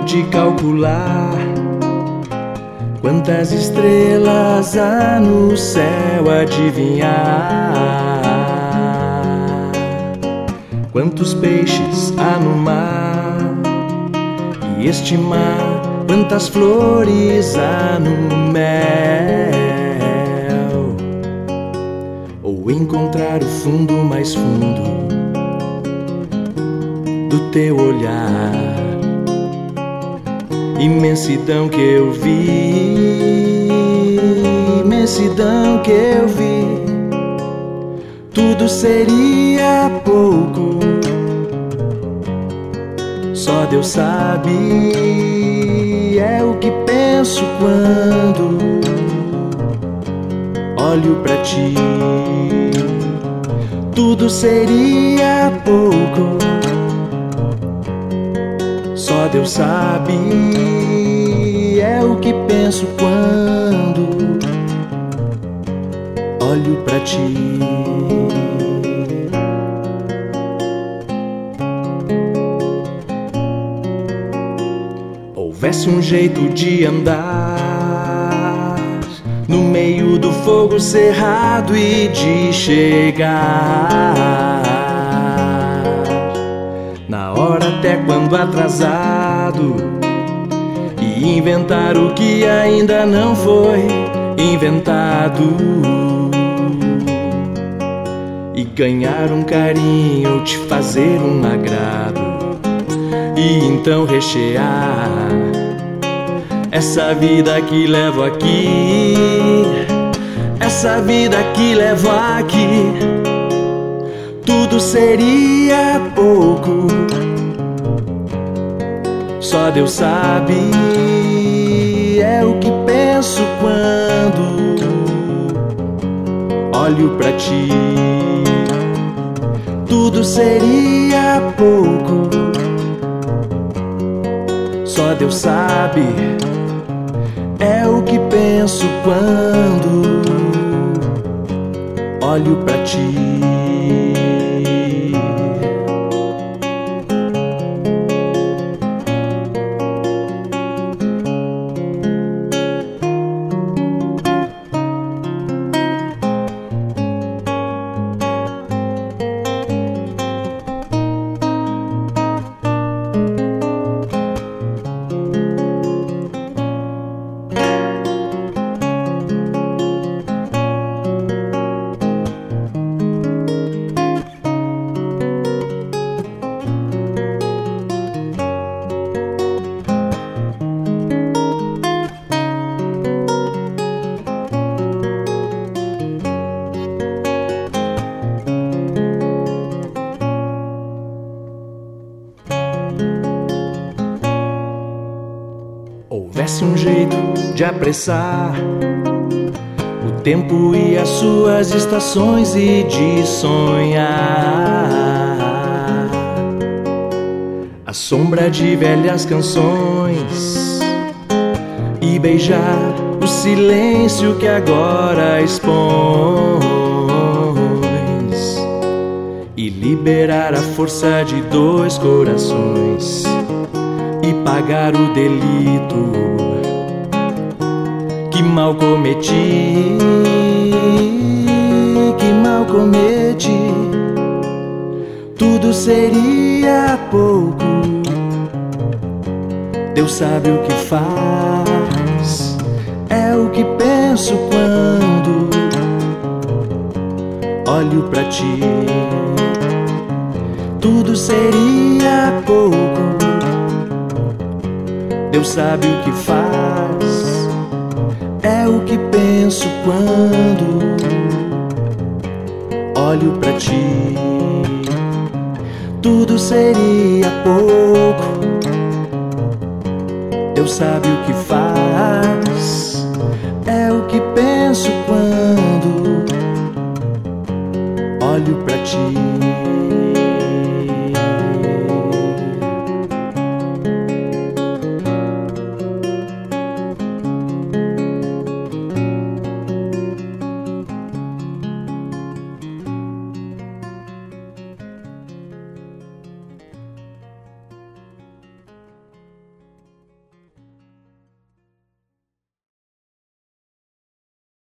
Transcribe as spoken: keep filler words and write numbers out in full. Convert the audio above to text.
de calcular quantas estrelas há no céu, adivinhar quantos peixes há no mar e estimar quantas flores há no mel, ou encontrar o fundo mais fundo do teu olhar, imensidão que eu vi, imensidão que eu vi. Tudo seria pouco, só Deus sabe, é o que penso quando olho pra ti. Tudo seria pouco, só Deus sabe, é o que penso quando olho pra ti. Houvesse um jeito de andar no meio do fogo cerrado e de chegar na hora até quando atrasado, e inventar o que ainda não foi inventado, e ganhar um carinho ou te fazer um agrado, e então rechear essa vida que levo aqui, essa vida que levo aqui. Tudo seria pouco, só Deus sabe, é o que penso quando olho pra ti. Tudo seria pouco, só Deus sabe, é o que penso quando olho pra ti. Houvesse um jeito de apressar o tempo e as suas estações e de sonhar a sombra de velhas canções e beijar o silêncio que agora expões e liberar a força de dois corações e pagar o delito que mal cometi, que mal cometi. Tudo seria pouco, Deus sabe o que faz, é o que penso quando olho pra ti. Tudo seria pouco, Deus sabe o que faz, é o que penso quando olho pra ti. Tudo seria pouco, Deus sabe o que